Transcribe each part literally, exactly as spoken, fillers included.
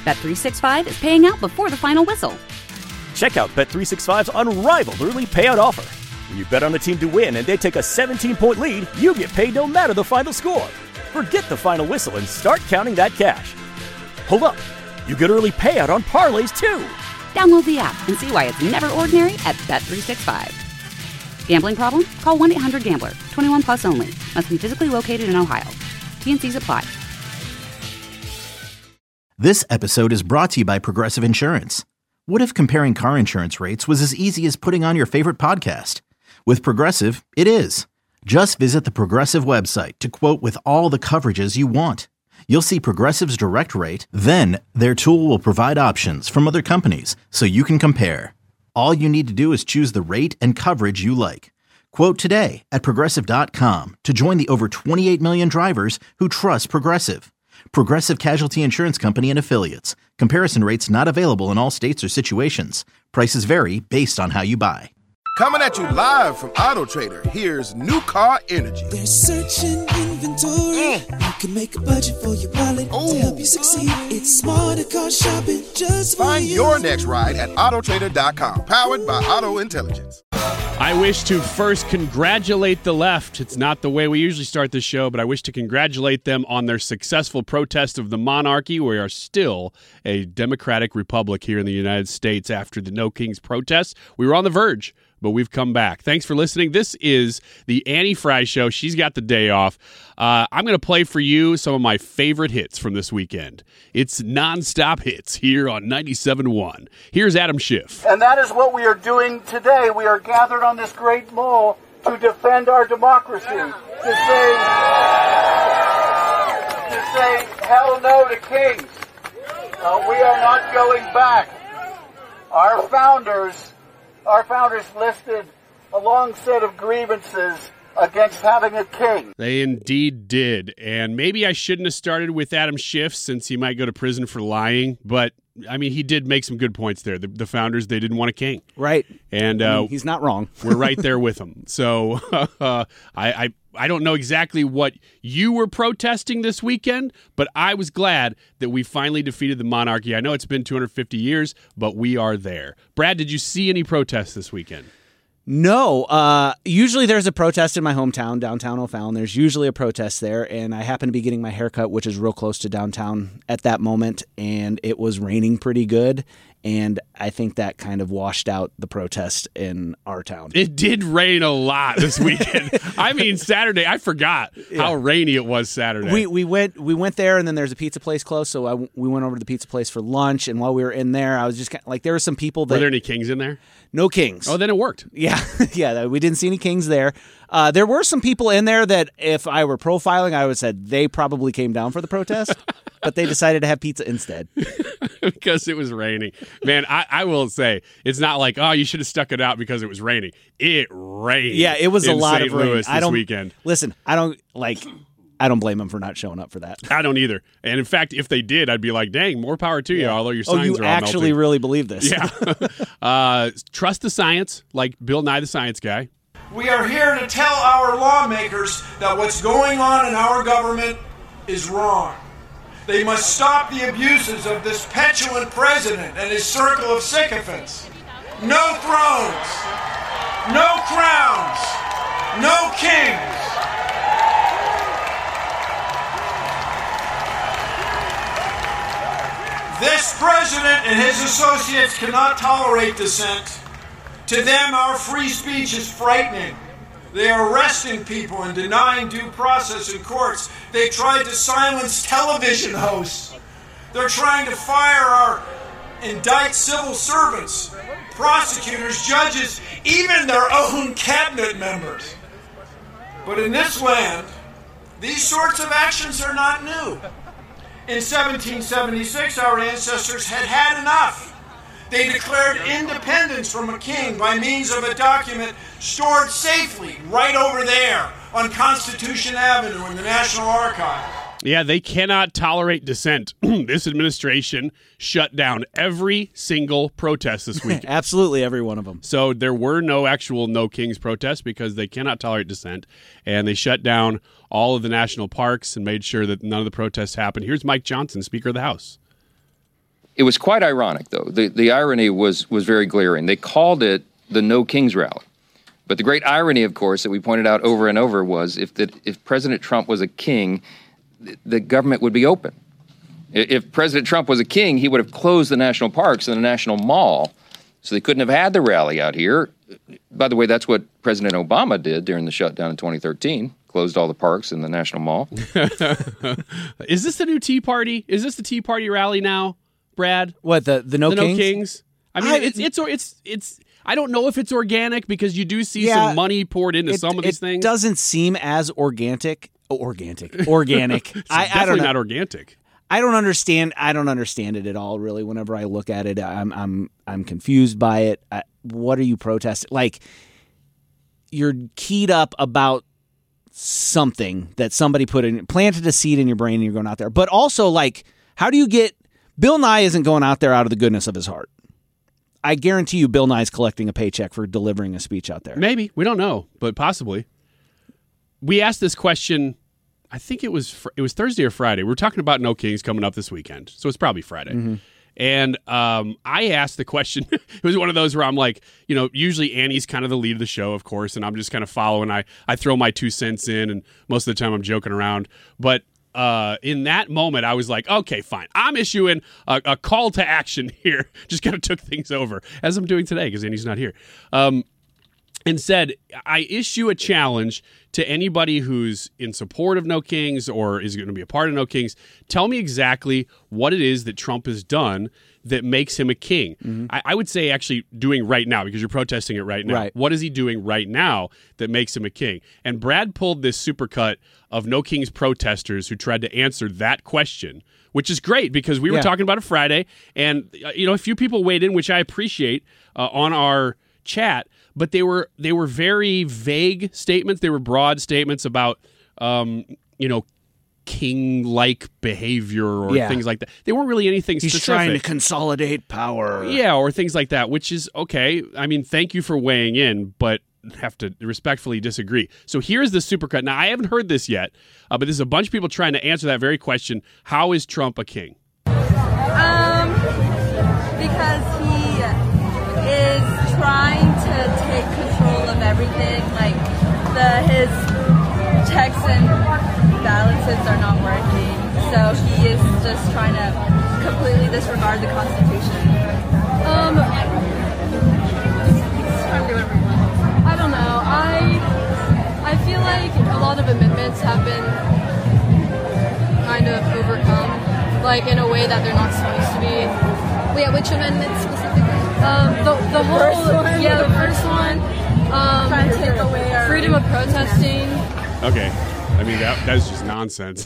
Bet three sixty-five is paying out before the final whistle. Check out Bet three sixty-five's unrivaled early payout offer. When you bet on a team to win and they take a seventeen-point lead, you get paid no matter the final score. Forget the final whistle and start counting that cash. Hold up. You get early payout on parlays, too. Download the app and see why it's never ordinary at Bet three sixty-five. Gambling problem? Call one eight hundred gambler. twenty-one plus only. Must be physically located in Ohio. T and C's apply. This episode is brought to you by Progressive Insurance. What if comparing car insurance rates was as easy as putting on your favorite podcast? With Progressive, it is. Just visit the Progressive website to quote with all the coverages you want. You'll see Progressive's direct rate, then their tool will provide options from other companies so you can compare. All you need to do is choose the rate and coverage you like. Quote today at Progressive dot com to join the over twenty-eight million drivers who trust Progressive. Progressive Casualty Insurance Company and Affiliates. Comparison rates not available in all states or situations. Prices vary based on how you buy. Coming at you live from Auto Trader, here's New Car Energy. They're searching inventory. Mm. You can make a budget for your wallet Ooh. to help you succeed. It's smarter car shopping just for Find you. your next ride at auto trader dot com. Powered by Auto Intelligence. I wish to first congratulate the left. It's not the way we usually start the show, but I wish to congratulate them on their successful protest of the monarchy. We are still a democratic republic here in the United States after the No Kings protests. We were on the verge, but we've come back. Thanks for listening. This is the Annie Fry Show. She's got the day off. Uh, I'm going to play for you some of my favorite hits from this weekend. It's nonstop hits here on ninety-seven point one. Here's Adam Schiff. And that is what we are doing today. We are gathered on this great mall to defend our democracy. To say, to say hell no to kings. Uh, we are not going back. Our founders... Our founders listed a long set of grievances against having a king. They indeed did. And maybe I shouldn't have started with Adam Schiff since he might go to prison for lying. But, I mean, he did make some good points there. The, the founders, they didn't want a king. Right. And uh, I mean, he's not wrong. We're right there with him. So uh, I, I I don't know exactly what you were protesting this weekend, but I was glad that we finally defeated the monarchy. I know it's been two hundred fifty years, but we are there. Brad, did you see any protests this weekend? No. Uh, usually there's a protest in my hometown, downtown O'Fallon. There's usually a protest there, and I happen to be getting my haircut, which is real close to downtown at that moment, and it was raining pretty good. And I think that kind of washed out the protest in our town. It did rain a lot this weekend. I mean, Saturday, I forgot yeah. how rainy it was Saturday. We we went we went there, and then there's a pizza place close, so I, we went over to the pizza place for lunch. And while we were in there, I was just kind of, like, there were some people that... Were there any kings in there? No kings. Oh, then it worked. Yeah, yeah. We didn't see any kings there. Uh, there were some people in there that if I were profiling, I would have said they probably came down for the protest, but they decided to have pizza instead. Because it was raining. Man, I, I will say, it's not like, oh, you should have stuck it out because it was raining. It rained. Yeah, it was a lot Saint of rain. Louis this I don't, weekend. Listen, I don't, like... I don't blame them for not showing up for that. I don't either. And in fact, if they did, I'd be like, dang, more power to you, yeah. although your signs oh, you are all actually melting. really believe this. Yeah. uh, trust the science, like Bill Nye the Science Guy. We are here to tell our lawmakers that what's going on in our government is wrong. They must stop the abuses of this petulant president and his circle of sycophants. No thrones, no crowns, no kings. This president and his associates cannot tolerate dissent. To them, our free speech is frightening. They are arresting people and denying due process in courts. They tried to silence television hosts. They're trying to fire our indict civil servants, prosecutors, judges, even their own cabinet members. But in this land, these sorts of actions are not new. In seventeen seventy-six, our ancestors had had enough. They declared independence from a king by means of a document stored safely right over there on Constitution Avenue in the National Archives. Yeah, they cannot tolerate dissent. This administration shut down every single protest this week. Absolutely every one of them. So there were no actual No Kings protests because they cannot tolerate dissent. And they shut down all of the national parks and made sure that none of the protests happened. Here's Mike Johnson, Speaker of the House. It was quite ironic, though. The the irony was was very glaring. They called it the No Kings Rally. But the great irony, of course, that we pointed out over and over was if that if President Trump was a king, the government would be open. If President Trump was a king, he would have closed the national parks and the National Mall, so they couldn't have had the rally out here. By the way, that's what President Obama did during the shutdown in twenty thirteen. Closed all the parks and the National Mall. Is this the new Tea Party? Is this the Tea Party rally now, Brad? What, the, the No the Kings? No Kings? I mean, I, it's, it's, it's, it's, I don't know if it's organic because you do see yeah, some money poured into it, some of these it things. It doesn't seem as organic. Oh, organic. Organic. It's I, definitely I don't know. not organic. I don't understand. I don't understand it at all. Really, whenever I look at it, I'm I'm I'm confused by it. I, what are you protesting? Like, you're keyed up about something that somebody put in, planted a seed in your brain, and you're going out there. But also, like, how do you get? Bill Nye isn't going out there out of the goodness of his heart. I guarantee you, Bill Nye's collecting a paycheck for delivering a speech out there. Maybe, we don't know, but possibly. We asked this question. I think it was it was Thursday or Friday. We were talking about No Kings coming up this weekend, so it's probably Friday. Mm-hmm. And um, I asked the question. It was one of those where I'm like, you know, usually Annie's kind of the lead of the show, of course, and I'm just kind of following. I, I throw my two cents in, and most of the time I'm joking around. But uh, in that moment, I was like, okay, fine. I'm issuing a, a call to action here. Just kind of took things over, as I'm doing today because Annie's not here. Um, and said, I issue a challenge to anybody who's in support of No Kings or is going to be a part of No Kings. Tell me exactly what it is that Trump has done that makes him a king. Mm-hmm. I, I would say actually doing right now, because you're protesting it right now. Right. What is he doing right now that makes him a king? And Brad pulled this supercut of No Kings protesters who tried to answer that question, which is great because we were yeah. talking about it Friday. And, uh, you know, a few people weighed in, which I appreciate, uh, on our chat. But they were they were very vague statements. They were broad statements about, um, you know, king-like behavior or yeah. things like that. They weren't really anything He's specific. trying to consolidate power. Yeah, or things like that, which is okay. I mean, thank you for weighing in, but have to respectfully disagree. So here's the supercut. Now, I haven't heard this yet, uh, but there's a bunch of people trying to answer that very question. How is Trump a king? Um, because he is trying to take control of everything. Like the his checks and balances are not working, so he is just trying to completely disregard the Constitution. Um, he's trying to do whatever he wants. I don't know. I I feel like a lot of amendments have been kind of overcome, like in a way that they're not supposed to be. Wait, which amendments specifically? Um, the the whole first one, yeah, the first one. Um, trying to take away our freedom of protesting. Okay, I mean that that's just nonsense.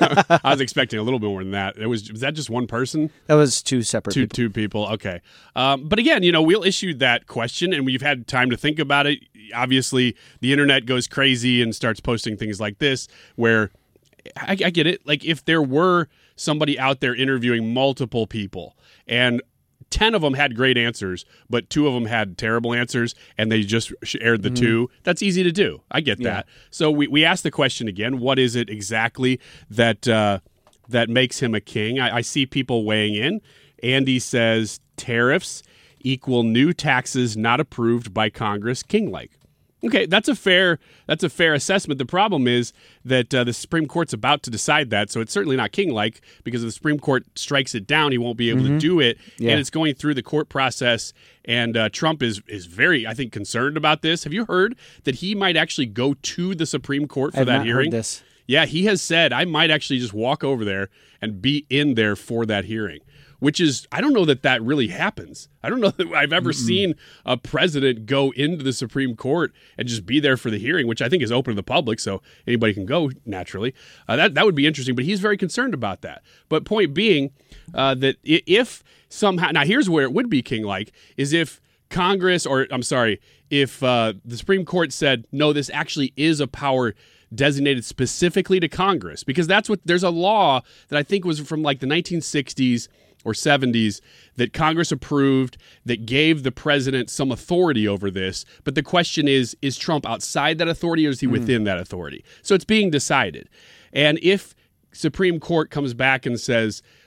I was expecting a little bit more than that. It was was that just one person? That was two separate two people. two people. Okay, um, but again, you know, we'll issue that question, and we've had time to think about it. Obviously, the internet goes crazy and starts posting things like this, where I, I get it. Like if there were somebody out there interviewing multiple people and ten of them had great answers, but two of them had terrible answers, and they just aired the mm-hmm. two. That's easy to do. I get yeah. that. So we, we asked the question again, what is it exactly that uh, that makes him a king? I, I see people weighing in. Andy says tariffs equal new taxes not approved by Congress, king-like. Okay, that's a fair that's a fair assessment. The problem is that uh, the Supreme Court's about to decide that, so it's certainly not king-like because if the Supreme Court strikes it down, he won't be able mm-hmm. to do it, yeah. and it's going through the court process, and uh, Trump is is very, I think, concerned about this. Have you heard that he might actually go to the Supreme Court for I have that not hearing? Heard this. Yeah, he has said, I might actually just walk over there and be in there for that hearing. Which is, I don't know that that really happens. I don't know that I've ever Mm-mm. seen a president go into the Supreme Court and just be there for the hearing, which I think is open to the public, so anybody can go naturally. Uh, that that would be interesting, but he's very concerned about that. But point being uh, that if somehow, now here's where it would be king-like, is if Congress, or I'm sorry, if uh, the Supreme Court said, no, this actually is a power designated specifically to Congress, because that's what, there's a law that I think was from like the nineteen sixties or seventies that Congress approved that gave the president some authority over this. But the question is, is Trump outside that authority or is he mm. within that authority? So it's being decided. And if Supreme Court comes back and says,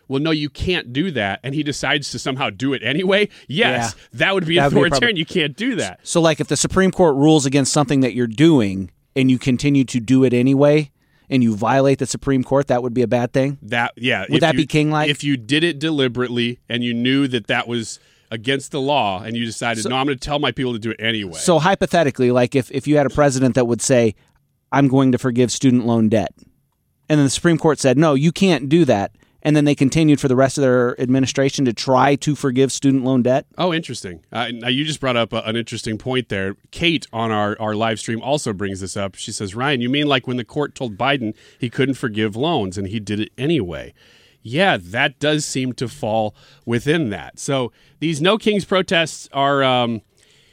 well, no, you can't do that, and he decides to somehow do it anyway, yes, Yeah. that would be That would be a authoritarian. problem. You can't do that. So, like, if the Supreme Court rules against something that you're doing and you continue to do it anyway, and you violate the Supreme Court, that would be a bad thing? That yeah. Would if that you- be king-like? If you did it deliberately and you knew that that was against the law, and you decided, no, I'm going to tell my people to do it anyway. So, hypothetically, like, if, if you had a president that would say, I'm going to forgive student loan debt, and then the Supreme Court said, no, you can't do that, and then they continued for the rest of their administration to try to forgive student loan debt? Oh, interesting. Uh, now, you just brought up a, an interesting point there. Kate on our, our live stream also brings this up. She says, Ryan, you mean like when the court told Biden he couldn't forgive loans and he did it anyway? Yeah, that does seem to fall within that. So these No Kings protests are, um,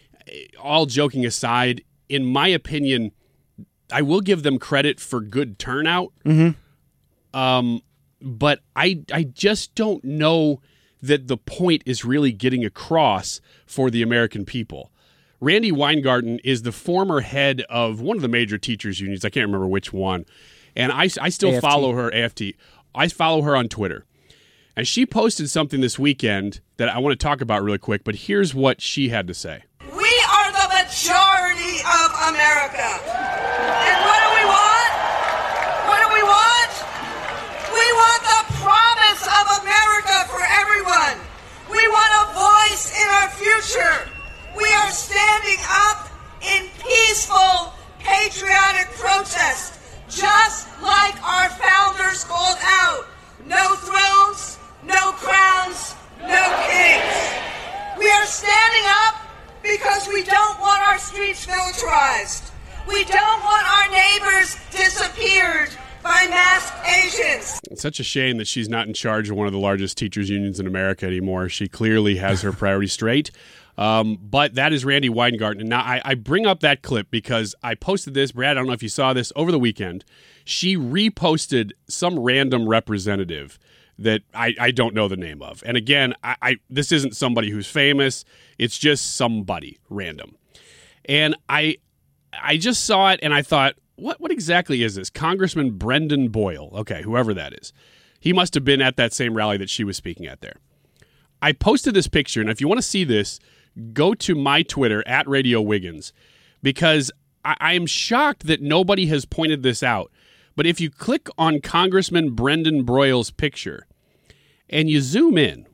all joking aside, in my opinion, I will give them credit for good turnout. Mm-hmm. Um, but I I just don't know that the point is really getting across for the American people. Randy Weingarten is the former head of one of the major teachers unions. I can't remember which one. And I, I still A F T. follow her, A F T. I follow her on Twitter. And she posted something this weekend that I want to talk about really quick, but here's what she had to say. We are the majority of America. And what do we want? What do we want? We want the promise of America for everyone. We want a voice in our future. We are standing up in peaceful, patriotic protest, just like our founders called out. No thrones, no crowns, no kings. We are standing up because we don't want our streets militarized. We don't want our neighbors disappeared by masked Asians. It's such a shame that she's not in charge of one of the largest teachers unions in America anymore. She clearly has her priorities straight. Um, but that is Randy Weingarten. Now, I, I bring up that clip because I posted this, Brad, I don't know if you saw this, over the weekend. She reposted some random representative that I, I don't know the name of. And again, I, I this isn't somebody who's famous. It's just somebody random. And I I just saw it and I thought, what what exactly is this? Congressman Brendan Boyle. Okay, whoever that is. He must have been at that same rally that she was speaking at there. I posted this picture, and if you want to see this, go to my Twitter, at Radio Wiggins, because I, I am shocked that nobody has pointed this out. But if you click on Congressman Brendan Boyle's picture and you zoom in,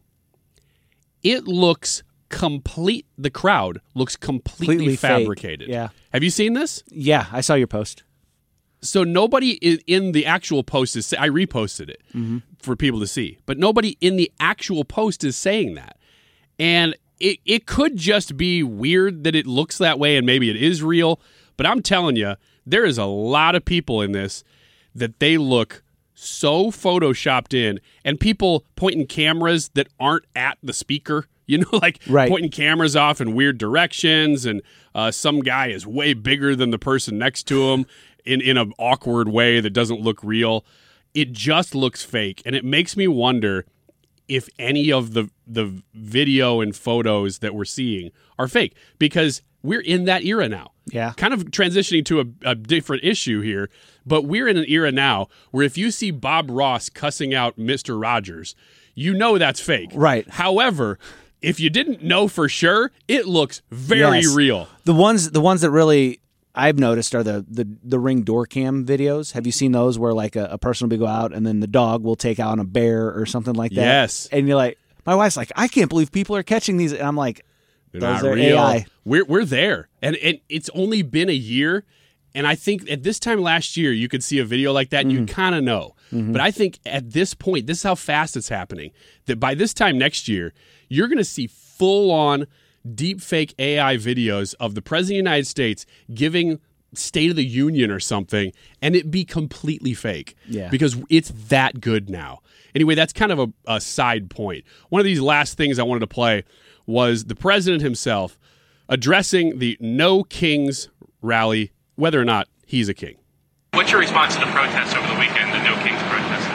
it looks complete. The crowd looks completely, Completely fake. fabricated. Yeah. Have you seen this? Yeah, I saw your post. So nobody i- in the actual post is. I reposted it Mm-hmm. for people to see, but nobody in the actual post is saying that. And it it could just be weird that it looks that way, and maybe it is real. But I'm telling you, there is a lot of people in this that they look so photoshopped in, and people pointing cameras that aren't at the speaker. You know, like Right. pointing cameras off in weird directions, and uh, some guy is way bigger than the person next to him in, in an awkward way that doesn't look real. It just looks fake, and it makes me wonder if any of the the video and photos that we're seeing are fake, because we're in that era now. Yeah. Kind of transitioning to a, a different issue here, but we're in an era now where if you see Bob Ross cussing out Mister Rogers, you know that's fake. Right. However, if you didn't know for sure, it looks very Yes. real. The ones the ones that really I've noticed are the, the, the Ring door cam videos. Have you seen those where like a, a person will go out and then the dog will take out a bear or something like that? Yes. And you're like, my wife's like, I can't believe people are catching these. And I'm like, They're those not are real. A I. We're we're there, and and it's only been a year. And I think at this time last year, you could see a video like that, and you kind of know. But I think at this point, this is how fast it's happening. That by this time next year, you're going to see full on deep fake A I videos of the President of the United States giving State of the Union or something, and it be completely fake. Yeah. Because it's that good now. Anyway, that's kind of a, a side point. One of these last things I wanted to play was the president himself addressing the No Kings rally, whether or not he's a king. What's your response to the protests over the weekend, the No Kings protests?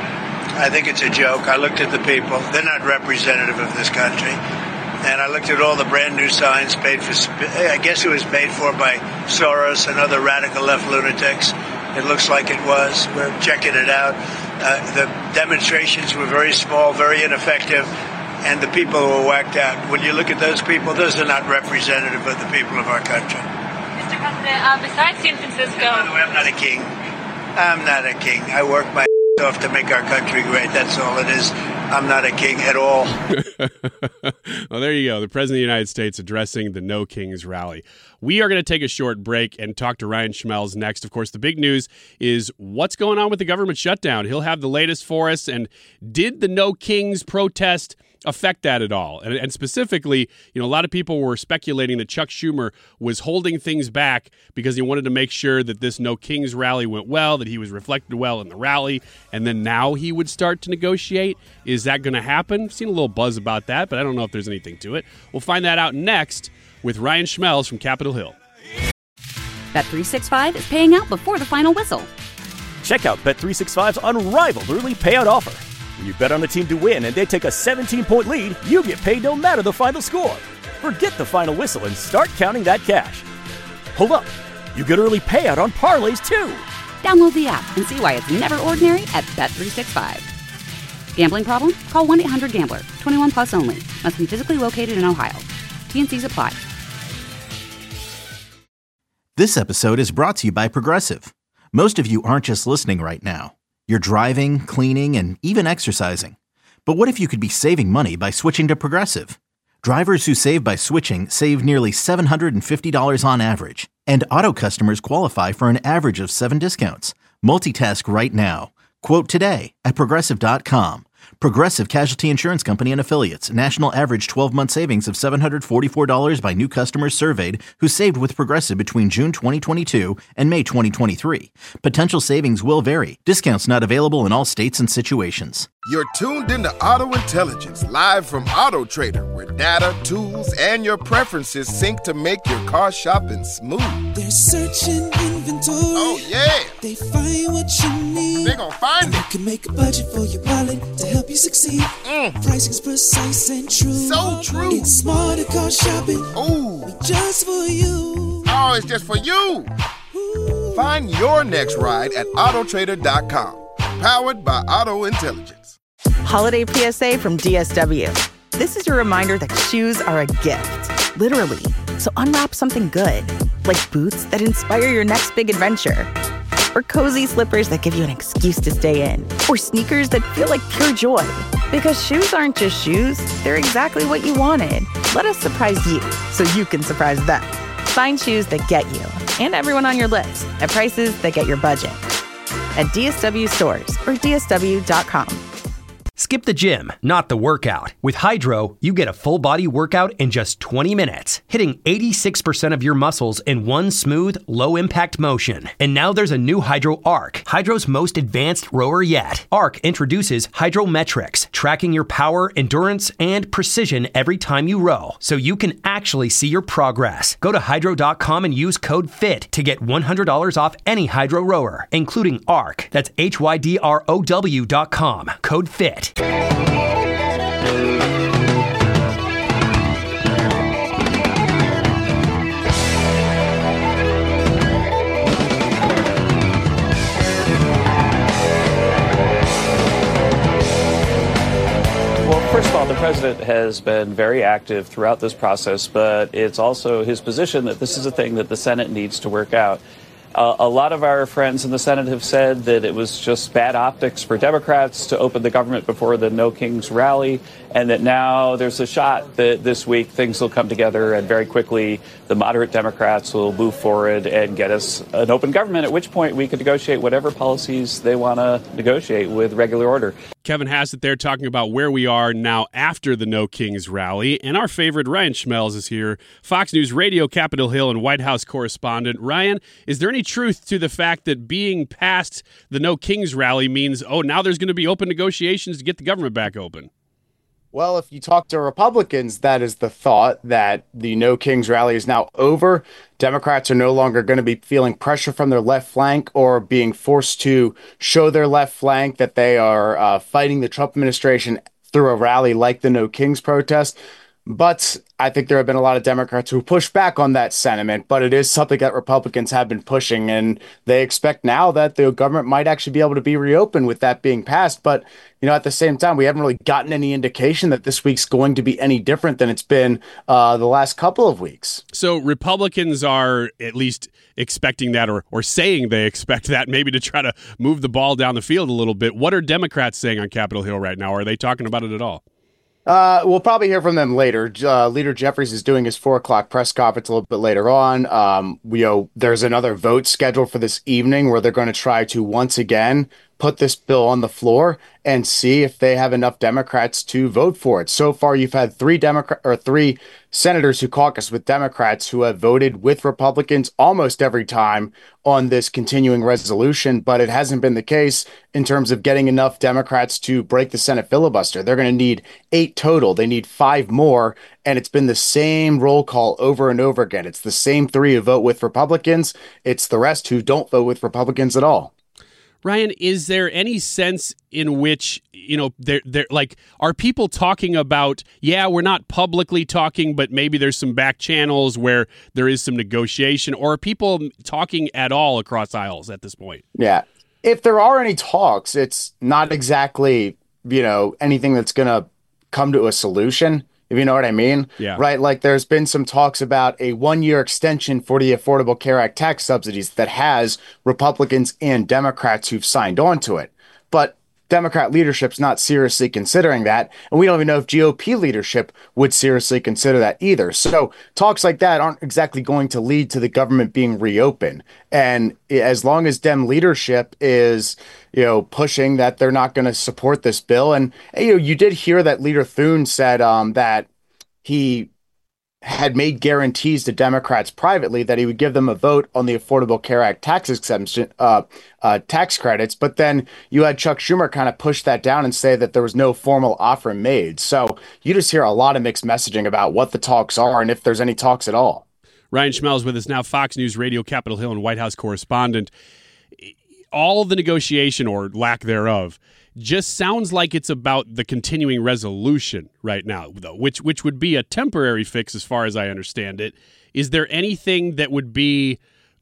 I think it's a joke. I looked at the people. They're not representative of this country. And I looked at all the brand new signs paid for, I guess it was paid for by Soros and other radical left lunatics. It looks like it was. We're checking it out. Uh, the demonstrations were very small, very ineffective, and the people were whacked out. When you look at those people, those are not representative of the people of our country. Mister President, uh, besides San Francisco... By the way, I'm not a king. I'm not a king. I work my off to make our country great. That's all it is. I'm not a king at all. Well, there you go. The President of the United States addressing the No Kings rally. We are going to take a short break and talk to Ryan Schmelz next. Of course, the big news is what's going on with the government shutdown. He'll have the latest for us. And did the No Kings protest affect that at all? And, and specifically, you know, a lot of people were speculating that Chuck Schumer was holding things back because he wanted to make sure that this No Kings rally went well, that he was reflected well in the rally, and then now he would start to negotiate. Is that going to happen? I've seen a little buzz about that, but I don't know if there's anything to it. We'll find that out next with Ryan Schmelz from Capitol Hill. Bet three sixty-five is paying out before the final whistle. Check out Bet three sixty-five's unrivaled early payout offer. When you bet on a team to win and they take a seventeen-point lead, you get paid no matter the final score. Forget the final whistle and start counting that cash. Hold up. You get early payout on parlays, too. Download the app and see why it's never ordinary at Bet three sixty-five. Gambling problem? Call one eight hundred gambler. twenty-one plus only. Must be physically located in Ohio. T N Cs apply. This episode is brought to you by Progressive. Most of you aren't just listening right now. You're driving, cleaning, and even exercising. But what if you could be saving money by switching to Progressive? Drivers who save by switching save nearly seven hundred fifty dollars on average. And auto customers qualify for an average of seven discounts. Multitask right now. Quote today at Progressive dot com. Progressive Casualty Insurance Company and Affiliates. National average twelve-month savings of seven hundred forty-four dollars by new customers surveyed who saved with Progressive between June twenty twenty-two and May twenty twenty-three. Potential savings will vary. Discounts not available in all states and situations. You're tuned into Auto Intelligence, live from Auto Trader, where data, tools, and your preferences sync to make your car shopping smooth. They're searching inventory. Oh, yeah. They find what you need. They're gonna find and it. You can make a budget for your wallet to help you succeed. Mm. Pricing's precise and true. So true. It's smarter car shopping. Ooh. Just for you. Oh, it's just for you. Ooh. Find your next ride at Auto Trader dot com. Powered by Auto Intelligence. Holiday P S A from D S W. This is your reminder that shoes are a gift, literally. So unwrap something good, like boots that inspire your next big adventure, or cozy slippers that give you an excuse to stay in, or sneakers that feel like pure joy. Because shoes aren't just shoes, they're exactly what you wanted. Let us surprise you so you can surprise them. Find shoes that get you and everyone on your list at prices that get your budget. At D S W stores or D S W dot com. Skip the gym, not the workout. With Hydro, you get a full-body workout in just twenty minutes, hitting eighty-six percent of your muscles in one smooth, low-impact motion. And now there's a new Hydro Arc, Hydro's most advanced rower yet. Arc introduces Hydrometrics, tracking your power, endurance, and precision every time you row, so you can actually see your progress. Go to Hydro dot com and use code FIT to get one hundred dollars off any Hydro rower, including Arc. That's H Y D R O W dot com. Code FIT. Well, first of all, the president has been very active throughout this process, but it's also his position that this is a thing that the Senate needs to work out. Uh, a lot of our friends in the Senate have said that it was just bad optics for Democrats to open the government before the No Kings rally, and that now there's a shot that this week things will come together and very quickly the moderate Democrats will move forward and get us an open government, at which point we can negotiate whatever policies they want to negotiate with regular order. Kevin Hassett there talking about where we are now after the No Kings rally. And our favorite, Ryan Schmelz, is here, Fox News Radio, Capitol Hill, and White House correspondent. Ryan, is there any truth to the fact that being past the No Kings rally means, oh, now there's going to be open negotiations to get the government back open? Well, if you talk to Republicans, that is the thought, that the No Kings rally is now over. Democrats are no longer going to be feeling pressure from their left flank or being forced to show their left flank that they are uh, fighting the Trump administration through a rally like the No Kings protest. But I think there have been a lot of Democrats who push back on that sentiment, but it is something that Republicans have been pushing, and they expect now that the government might actually be able to be reopened with that being passed. But, you know, at the same time, we haven't really gotten any indication that this week's going to be any different than it's been uh, the last couple of weeks. So Republicans are at least expecting that, or, or saying they expect that, maybe to try to move the ball down the field a little bit. What are Democrats saying on Capitol Hill right now? Are they talking about it at all? Uh, we'll probably hear from them later. Uh, Leader Jeffries is doing his four o'clock press conference a little bit later on. Um, we, you know, there's another vote scheduled for this evening where they're going to try to once again put this bill on the floor and see if they have enough Democrats to vote for it. So far, you've had three Democrat or three senators who caucus with Democrats who have voted with Republicans almost every time on this continuing resolution, but it hasn't been the case in terms of getting enough Democrats to break the Senate filibuster. They're going to need eight total. They need five more, and it's been the same roll call over and over again. It's the same three who vote with Republicans. It's the rest who don't vote with Republicans at all. Ryan, is there any sense in which, you know, they're, they're like, are people talking about, yeah, we're not publicly talking, but maybe there's some back channels where there is some negotiation, or are people talking at all across aisles at this point? Yeah. If there are any talks, it's not exactly, you know, anything that's going to come to a solution, if you know what I mean. Yeah. Right. Like there's been some talks about a one year extension for the Affordable Care Act tax subsidies that has Republicans and Democrats who've signed on to it. But Democrat leadership's not seriously considering that. And we don't even know if G O P leadership would seriously consider that either. So talks like that aren't exactly going to lead to the government being reopened. And as long as Dem leadership is, you know, pushing that they're not going to support this bill. And, you know, you did hear that Leader Thune said um, that he had made guarantees to Democrats privately that he would give them a vote on the Affordable Care Act tax exemption, uh, uh, tax credits. But then you had Chuck Schumer kind of push that down and say that there was no formal offer made. So you just hear a lot of mixed messaging about what the talks are and if there's any talks at all. Ryan Schmel is with us now, Fox News Radio, Capitol Hill, and White House correspondent. All the negotiation, or lack thereof, just sounds like it's about the continuing resolution right now, though, which which would be a temporary fix as far as I understand it. Is there anything that would be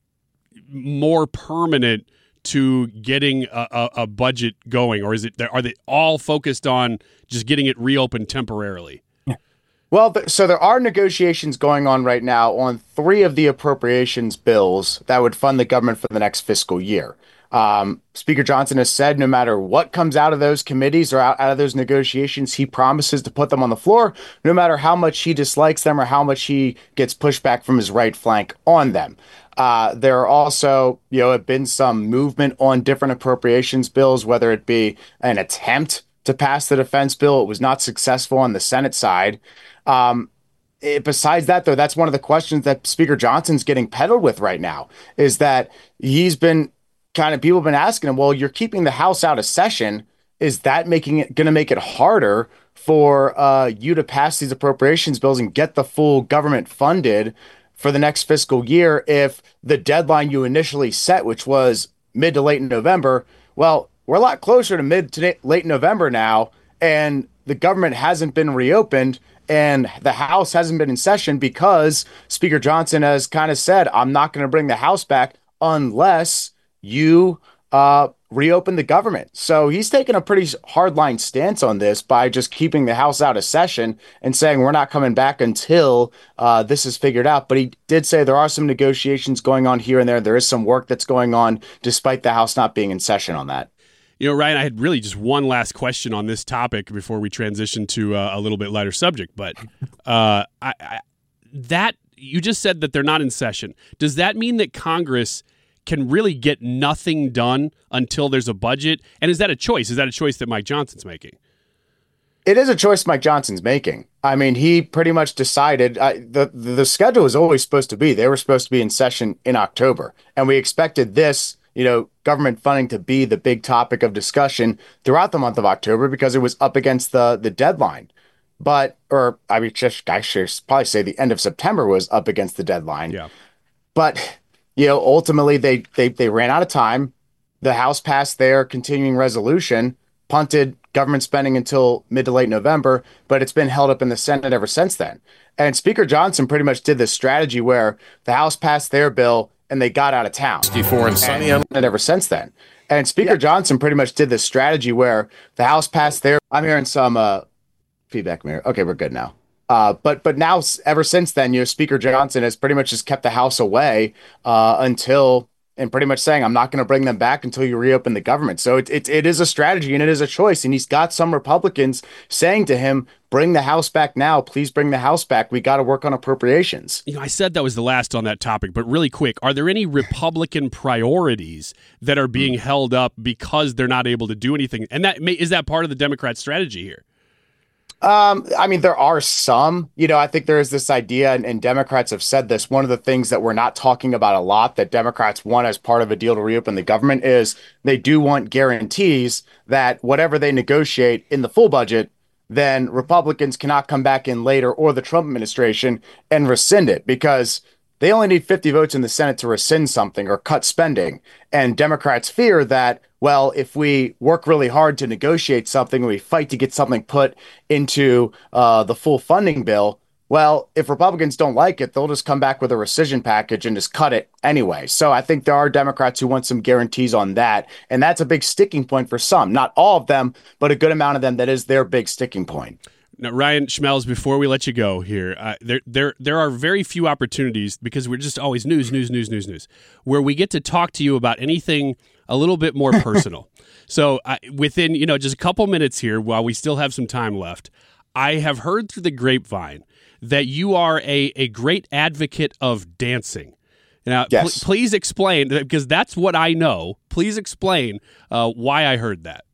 more permanent to getting a, a, a budget going, or is it are they all focused on just getting it reopened temporarily? Well, th- so there are negotiations going on right now on three of the appropriations bills that would fund the government for the next fiscal year. Um, Speaker Johnson has said no matter what comes out of those committees or out, out of those negotiations, he promises to put them on the floor, no matter how much he dislikes them or how much he gets pushback from his right flank on them. Uh, there are also, you know, have been some movement on different appropriations bills, whether it be an attempt to pass the defense bill. It was not successful on the Senate side. Um, it, besides that, though, that's one of the questions that Speaker Johnson's getting peddled with right now, is that he's been kind of people have been asking him, well, you're keeping the House out of session. Is that making it going to make it harder for uh, you to pass these appropriations bills and get the full government funded for the next fiscal year if the deadline you initially set, which was mid to late November, well, we're a lot closer to mid to late November now, and the government hasn't been reopened and the House hasn't been in session because Speaker Johnson has kind of said, I'm not going to bring the House back unless you uh, reopen the government. So he's taken a pretty hardline stance on this by just keeping the House out of session and saying we're not coming back until uh, this is figured out. But he did say there are some negotiations going on here and there. There is some work that's going on despite the House not being in session on that. You know, Ryan, I had really just one last question on this topic before we transition to uh, a little bit lighter subject. But uh, I, I, that you just said that they're not in session. Does that mean that Congress can really get nothing done until there's a budget? And is that a choice? Is that a choice that Mike Johnson's making? It is a choice Mike Johnson's making. I mean, he pretty much decided uh, the the schedule was always supposed to be, they were supposed to be in session in October. And we expected this, you know, government funding to be the big topic of discussion throughout the month of October because it was up against the the deadline. But, or I mean, just, I should probably say the end of September was up against the deadline. Yeah. But, you know, ultimately they, they, they ran out of time. The House passed their continuing resolution, punted government spending until mid to late November, but it's been held up in the Senate ever since then. And Speaker Johnson pretty much did this strategy where the House passed their bill and they got out of town. sixty-four and sunny. And ever since then. And Speaker yeah. Johnson pretty much did this strategy where the House passed their. I'm hearing some uh, feedback, Mayor. Okay, we're good now. Uh, but but now, ever since then, you know, Speaker Johnson has pretty much just kept the House away uh, until, and pretty much saying, I'm not going to bring them back until you reopen the government. So it, it it is a strategy and it is a choice. And he's got some Republicans saying to him, bring the House back now. Please bring the House back. We got to work on appropriations. You know, I said that was the last on that topic, but really quick, are there any Republican priorities that are being held up because they're not able to do anything? And that may, is that part of the Democrat strategy here? Um, I mean, there are some, you know, I think there is this idea, and, and Democrats have said this. One of the things that we're not talking about a lot that Democrats want as part of a deal to reopen the government is they do want guarantees that whatever they negotiate in the full budget, then Republicans cannot come back in later or the Trump administration and rescind it, because they only need fifty votes in the Senate to rescind something or cut spending. And Democrats fear that, well, if we work really hard to negotiate something, we fight to get something put into uh, the full funding bill, well, if Republicans don't like it, they'll just come back with a rescission package and just cut it anyway. So I think there are Democrats who want some guarantees on that. And that's a big sticking point for some. Not all of them, but a good amount of them. That is their big sticking point. Now, Ryan Schmelz, before we let you go here, uh, there there there are very few opportunities, because we're just always news, news, news, news, news, where we get to talk to you about anything a little bit more personal. So uh, within, you know, just a couple minutes here, while we still have some time left, I have heard through the grapevine that you are a, a great advocate of dancing. Now, yes. pl- please explain, because that's what I know. Please explain uh, why I heard that.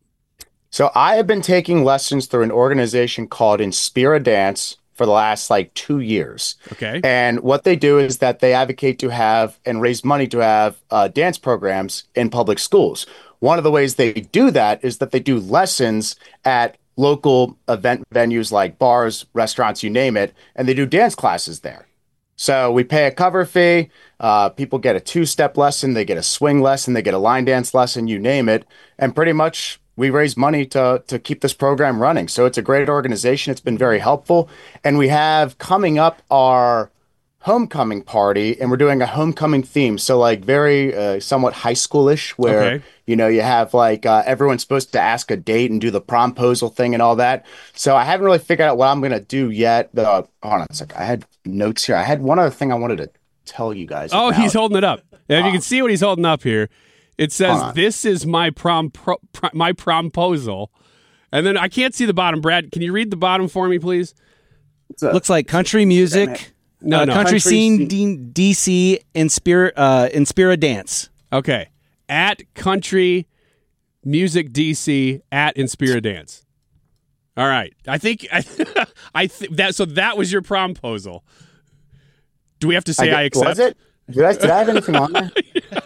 So I have been taking lessons through an organization called Inspira Dance for the last like two years. Okay. And what they do is that they advocate to have and raise money to have uh, dance programs in public schools. One of the ways they do that is that they do lessons at local event venues like bars, restaurants, you name it, and they do dance classes there. So we pay a cover fee. Uh, people get a two-step lesson. They get a swing lesson. They get a line dance lesson, you name it. And pretty much we raise money to to keep this program running. So it's a great organization. It's been very helpful. And we have coming up our homecoming party, and we're doing a homecoming theme. So like very uh, somewhat high schoolish, where, Okay. you know, you have like uh, everyone's supposed to ask a date and do the promposal thing and all that. So I haven't really figured out what I'm going to do yet. Uh, hold on a sec. I had notes here. I had one other thing I wanted to tell you guys Oh, about. he's holding it up. Now, if you can see what he's holding up here, it says, Hold on. "This is my prom, pro, pro, my promposal," and then I can't see the bottom. Brad, can you read the bottom for me, please? Looks like country music. No, uh, no. country, Country scene, D- DC, Inspira, uh, Inspira Dance. Okay, at Country Music D C at Inspira Dance. All right, I think I, I th- that so that was your promposal. Do we have to say I, I accept? Was it? Did I, did I have anything on there?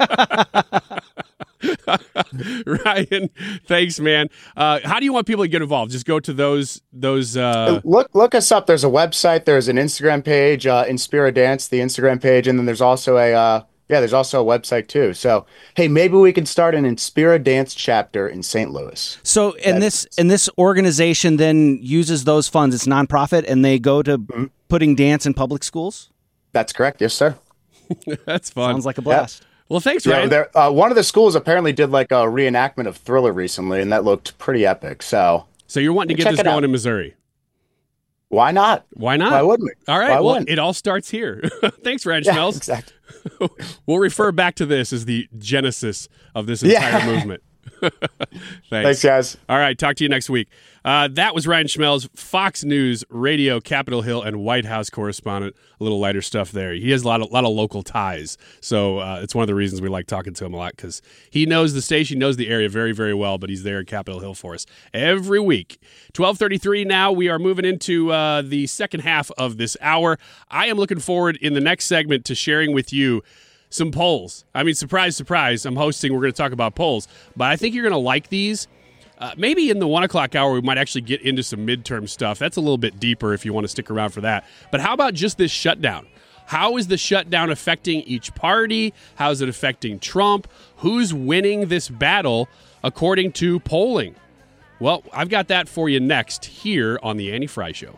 Ryan, thanks, man. Uh, how do you want people to get involved? Just go to those those. Uh... Look look us up. There's a website. There's an Instagram page, uh, Inspira Dance, the Instagram page, and then there's also a uh, yeah, there's also a website too. So hey, maybe we can start an Inspira Dance chapter in Saint Louis. So, and this and this organization then uses those funds. It's nonprofit, and they go to Mm-hmm. putting dance in public schools. That's correct. Yes, sir. That's fun. Sounds like a blast. Well, thanks, Yeah, Ryan. there- uh, one of the schools apparently did like a reenactment of Thriller recently, and that looked pretty epic. So, So you're wanting to get check this it going out. in Missouri? Why not? Why not? Why wouldn't we? All right. Why well, wouldn't? it all starts here. Thanks, Ryan Yeah, Schmelz. exactly. We'll refer back to this as the genesis of this entire Yeah. movement. Thanks. Thanks, guys. All right. Talk to you next week. Uh, that was Ryan Schmelz, Fox News, Radio, Capitol Hill, and White House correspondent. A little lighter stuff there. He has a lot of, lot of local ties. So uh, it's one of the reasons we like talking to him a lot, because he knows the station, knows the area very, very well, but he's there at Capitol Hill for us every week. twelve thirty-three now. We are moving into uh, the second half of this hour. I am looking forward in the next segment to sharing with you some polls. I mean, surprise, surprise. I'm hosting. We're going to talk about polls, but I think you're going to like these. Uh, maybe in the one o'clock hour, we might actually get into some midterm stuff. That's a little bit deeper if you want to stick around for that. But how about just this shutdown? How is the shutdown affecting each party? How is it affecting Trump? Who's winning this battle according to polling? Well, I've got that for you next here on the Andy Fry Show.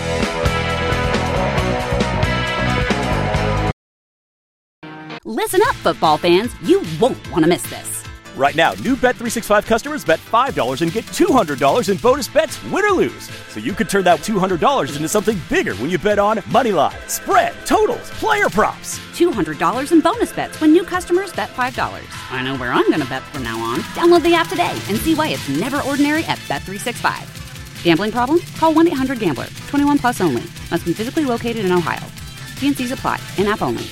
Listen up, football fans. You won't want to miss this. Right now, new Bet three sixty-five customers bet five dollars and get two hundred dollars in bonus bets, win or lose. So you could turn that two hundred dollars into something bigger when you bet on money line, spread, totals, player props. two hundred dollars in bonus bets when new customers bet five dollars. I know where I'm going to bet from now on. Download the app today and see why it's never ordinary at Bet three sixty-five. Gambling problem? Call one eight hundred gambler. twenty-one plus only. Must be physically located in Ohio. T and C's apply. In-app only.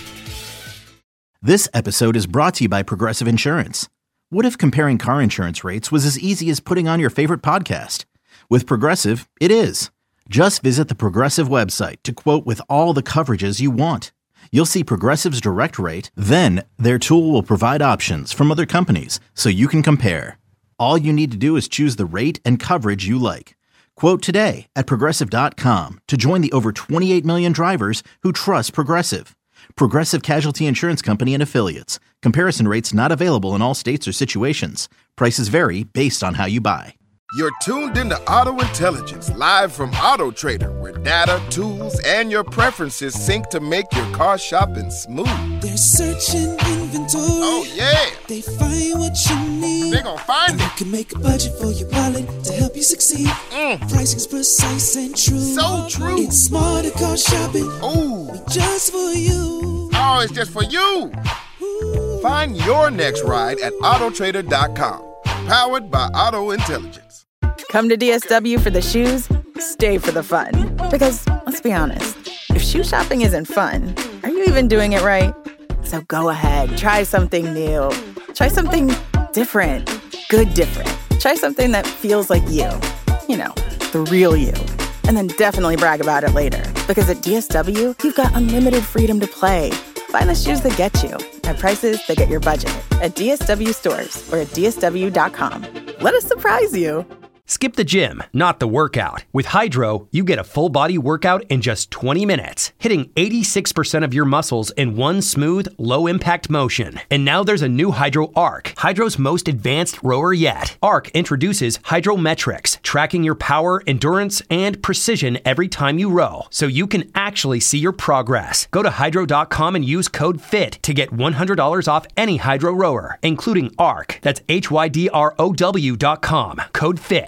This episode is brought to you by Progressive Insurance. What if comparing car insurance rates was as easy as putting on your favorite podcast? With Progressive, it is. Just visit the Progressive website to quote with all the coverages you want. You'll see Progressive's direct rate, then their tool will provide options from other companies so you can compare. All you need to do is choose the rate and coverage you like. Quote today at Progressive dot com to join the over twenty-eight million drivers who trust Progressive. Progressive Casualty Insurance Company and Affiliates. Comparison rates not available in all states or situations. Prices vary based on how you buy. You're tuned into Auto Intelligence, live from Auto Trader, where data, tools, and your preferences sync to make your car shopping smooth. They're searching inventory. Oh, yeah. They find what you need. They're gonna find it. You can make a budget for your wallet to help you succeed. Mm. Pricing's precise and true. So true. It's smarter car shopping. Ooh. Just for you. Oh, it's just for you. Ooh. Find your next ride at Auto Trader dot com. Powered by Auto Intelligence. Come to D S W for the shoes, stay for the fun. Because, let's be honest, if shoe shopping isn't fun, are you even doing it right? So go ahead, try something new. Try something different. Good different. Try something that feels like you. You know, the real you. And then definitely brag about it later. Because at D S W, you've got unlimited freedom to play. Find the shoes that get you at prices that get your budget at D S W stores or at D S W dot com. Let us surprise you. Skip the gym, not the workout. With Hydro, you get a full body workout in just twenty minutes, hitting eighty-six percent of your muscles in one smooth, low impact motion. And now there's a new Hydro Arc, Hydro's most advanced rower yet. Arc introduces Hydrometrics, tracking your power, endurance, and precision every time you row, so you can actually see your progress. Go to Hydro dot com and use code FIT to get one hundred dollars off any Hydro rower, including Arc. That's H Y D R O W dot com. Code FIT.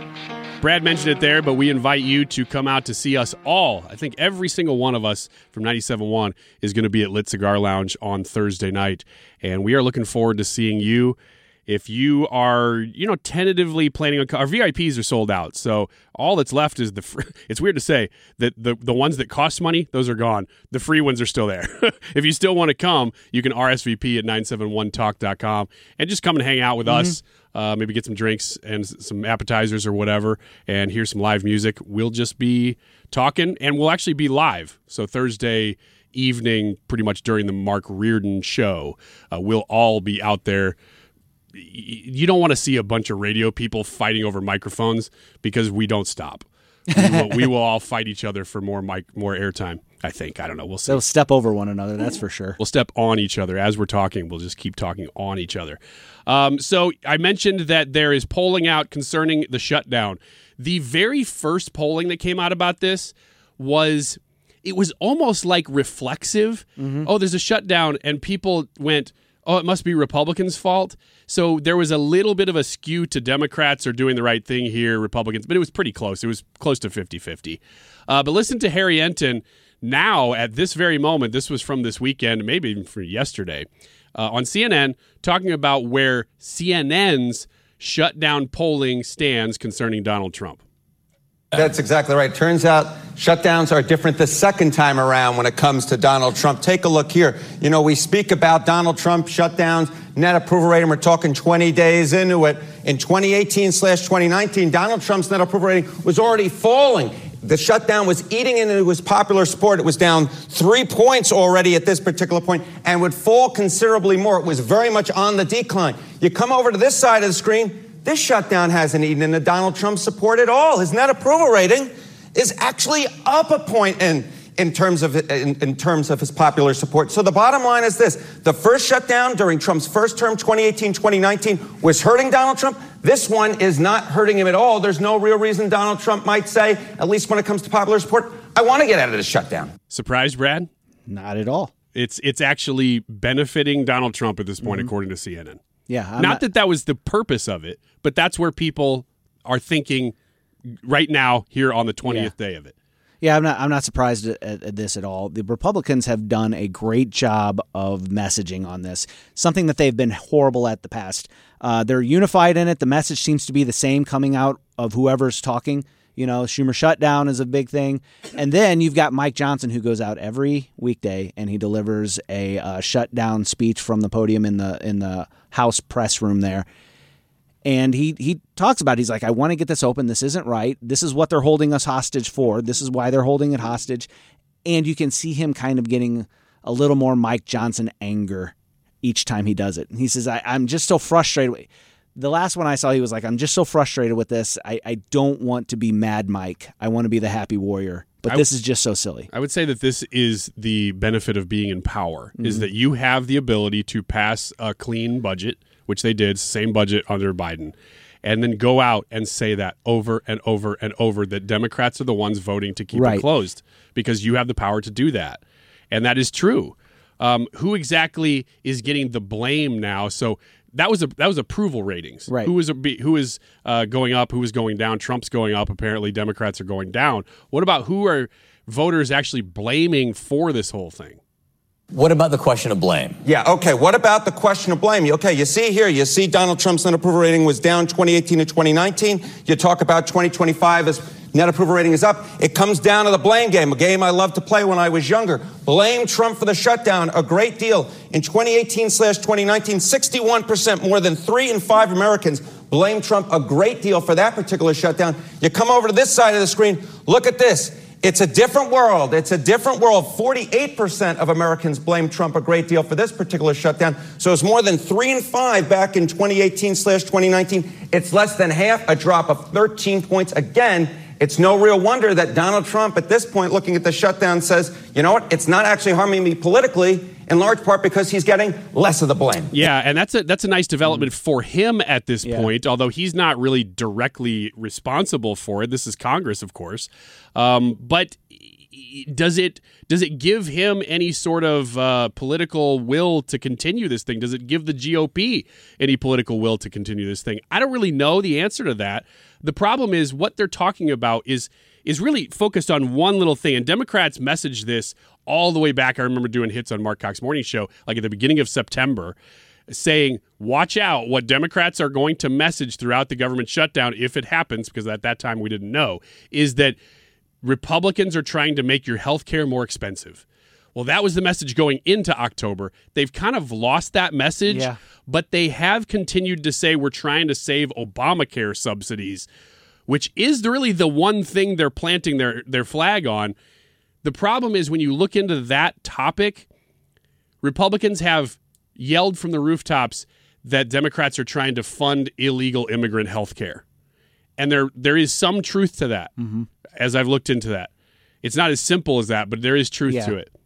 Brad mentioned it there, but we invite you to come out to see us all. I think every single one of us from ninety-seven point one is going to be at Lit Cigar Lounge on Thursday night, and we are looking forward to seeing you. If you are, you know, tentatively planning on, our V I Ps are sold out, so all that's left is the free, it's weird to say that the, the ones that cost money, those are gone. The free ones are still there. If you still want to come, you can R S V P at nine seven one talk dot com and just come and hang out with mm-hmm. us. Uh, maybe get some drinks and some appetizers or whatever, and hear some live music. We'll just be talking, and we'll actually be live. So Thursday evening, pretty much during the Mark Reardon show, uh, we'll all be out there. You don't want to see a bunch of radio people fighting over microphones because we don't stop. We will, we will all fight each other for more mic, more airtime, I think. I don't know. We'll see. They'll step over one another, that's for sure. We'll step on each other. As we're talking, we'll just keep talking on each other. Um, so I mentioned that there is polling out concerning the shutdown. The very first polling that came out about this was, it was almost like reflexive. Mm-hmm. Oh, there's a shutdown, and people went, oh, it must be Republicans' fault. So there was a little bit of a skew to Democrats are doing the right thing here, Republicans, but it was pretty close. It was close to fifty-fifty. Uh, but listen to Harry Enton now at this very moment. This was from this weekend, maybe even from yesterday, uh, on C N N, talking about where C N N's shutdown polling stands concerning Donald Trump. That's exactly right. Turns out shutdowns are different the second time around when it comes to Donald Trump. Take a look here. You know, we speak about Donald Trump shutdowns, net approval rating. We're talking twenty days into it. In twenty eighteen slash twenty nineteen, Donald Trump's net approval rating was already falling. The shutdown was eating into his popular support. It was down three points already at this particular point and would fall considerably more. It was very much on the decline. You come over to this side of the screen, this shutdown hasn't eaten into Donald Trump's support at all. His net approval rating is actually up a point. And in terms of in, in terms of his popular support. So the bottom line is this. The first shutdown during Trump's first term, twenty eighteen, twenty nineteen, was hurting Donald Trump. This one is not hurting him at all. There's no real reason Donald Trump might say, at least when it comes to popular support, I want to get out of this shutdown. Surprised, Brad? Not at all. It's it's actually benefiting Donald Trump at this point, mm-hmm. according to C N N. Yeah. I'm not, not that that was the purpose of it, but that's where people are thinking right now here on the twentieth yeah. day of it. Yeah, I'm not. I'm not surprised at, at this at all. The Republicans have done a great job of messaging on this, something that they've been horrible at the past. Uh, they're unified in it. The message seems to be the same coming out of whoever's talking. You know, Schumer shutdown is a big thing, and then you've got Mike Johnson who goes out every weekday and he delivers a uh, shutdown speech from the podium in the in the House press room there. And he he talks about it. He's like, I want to get this open. This isn't right. This is what they're holding us hostage for. This is why they're holding it hostage. And you can see him kind of getting a little more Mike Johnson anger each time he does it. And he says, I, I'm just so frustrated. The last one I saw, he was like, I'm just so frustrated with this. I, I don't want to be Mad Mike. I want to be the happy warrior. But I, this is just so silly. I would say that this is the benefit of being in power, mm-hmm. is that you have the ability to pass a clean budget, which they did, same budget under Biden, and then go out and say that over and over and over, that Democrats are the ones voting to keep right. it closed because you have the power to do that. And that is true. Um, who exactly is getting the blame now? So that was a, that was approval ratings. Right. Who was a, who is uh, going up? Who is going down? Trump's going up. Apparently, Democrats are going down. What about who are voters actually blaming for this whole thing? What about the question of blame? Yeah, okay, what about the question of blame? Okay, you see here, you see Donald Trump's net approval rating was down twenty eighteen to twenty nineteen. You talk about twenty twenty-five as net approval rating is up. It comes down to the blame game, a game I loved to play when I was younger. Blame Trump for the shutdown, a great deal. In twenty eighteen slash twenty nineteen, sixty-one percent, more than three in five Americans blame Trump a great deal for that particular shutdown. You come over to this side of the screen, look at this. It's a different world. It's a different world. forty-eight percent of Americans blame Trump a great deal for this particular shutdown. So it's more than three and five back in twenty eighteen slash twenty nineteen. It's less than half, a drop of thirteen points. Again, it's no real wonder that Donald Trump at this point, looking at the shutdown, says, you know what, it's not actually harming me politically, in large part because he's getting less of the blame. Yeah, and that's a that's a nice development mm. for him at this yeah. point, although he's not really directly responsible for it. This is Congress, of course. Um, but does it does it give him any sort of uh, political will to continue this thing? Does it give the G O P any political will to continue this thing? I don't really know the answer to that. The problem is what they're talking about is is really focused on one little thing. And Democrats messaged this all the way back. I remember doing hits on Mark Cox Morning Show, like at the beginning of September, saying, watch out, what Democrats are going to message throughout the government shutdown, if it happens, because at that time we didn't know, is that Republicans are trying to make your health care more expensive. Well, that was the message going into October. They've kind of lost that message, yeah. but they have continued to say we're trying to save Obamacare subsidies, which is really the one thing they're planting their, their flag on. The problem is when you look into that topic, Republicans have yelled from the rooftops that Democrats are trying to fund illegal immigrant health care. And there there is some truth to that, mm-hmm. as I've looked into that. It's not as simple as that, but there is truth yeah. to it.